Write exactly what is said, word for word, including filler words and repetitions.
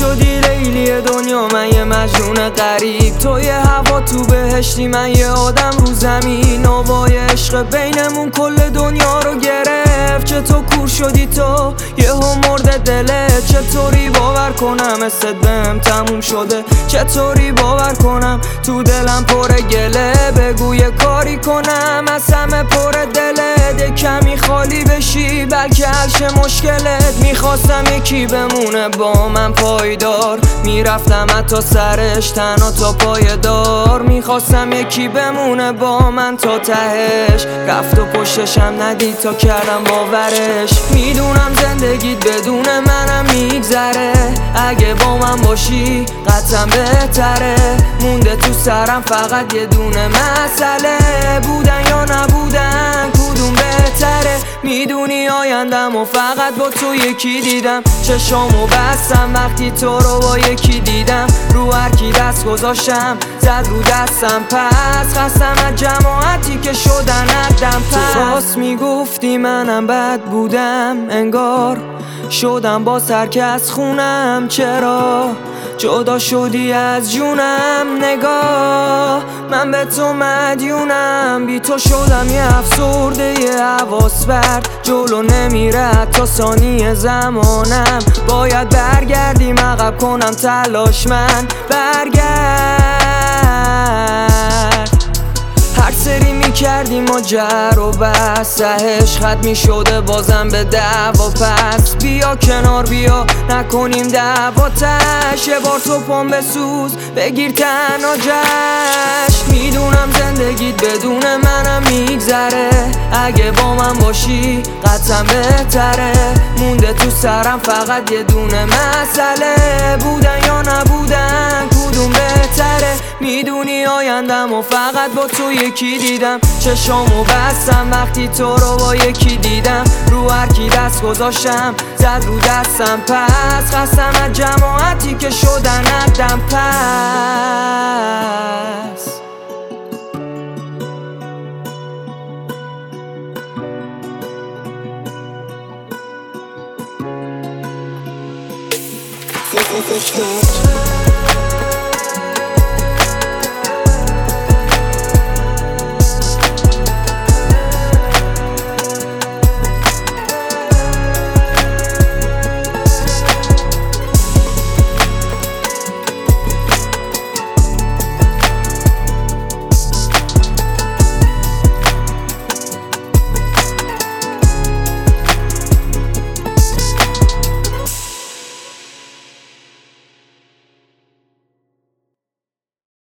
شدی لیلی دنیا، من یه مجنون غریب. تو یه هوا تو بهشتی، من یه آدم رو زمین. آوای عشق بینمون کل دنیا رو گرفت. چطور کور شدی تو، یهو مرده دلت. چطوری باور کنم استت بهم تموم شده؟ چطوری باور کنم تو دلم پر گله؟ بگو یه کاری کنم از همه پر دلت، یه کمی خالی بشی بلکه حلش مشکلت. میخواستم یکی بمونه با من پایدار، میرفتم حتی سرش تنها تا پای دار. میخواستم یکی بمونه با من تا تهش، رفت و پشتشم ندید تا کردم باورش. میدونم زندگیت بدون منم میگذره، اگه با من باشی قطعا بهتره. مونده تو سرم فقط یه دونه مسئله، بودن یا نبودن کدوم بهتره؟ میدونی آیندم و فقط با تو یکی دیدم. چشامو بستم وقتی تو رو با یکی دیدم. رو هر کی دست گذاشتم زد رو دستم پس. خستم از جماعتی که شدن عقدم پس. تو راست میگفتی منم بد بودم، انگار شدم با سرک از خونم. چرا جدا شدی از جونم؟ نگاه من به تو مدیونم. بی تو شدم یه افسرده یه حواس برد، جلو نمیره حتی ثانیه زمانم. باید برگردیم عقب کنم تلاش من برگرد. هر سری میکردیم ما جر و بس، تهش ختم شده بازم به دعوا. پس بیا کنار بیا نکنیم دعوا تش، یه بار تو پام بسوز بگیر تنها جشن. میدونم زندگیت بدون منم میگذره، اگه با من باشی قطعا بهتره. مونده تو سرم فقط یه دونه مسئله، بودن یا نبودن کدوم بهتره؟ میدونی آیندم و فقط با تو یکی دیدم. چشامو بستم وقتی تو رو با یکی دیدم. رو هر کی دست گذاشتم زد رو دستم پس. خستم از جماعتی که شدن عقدم پس. This is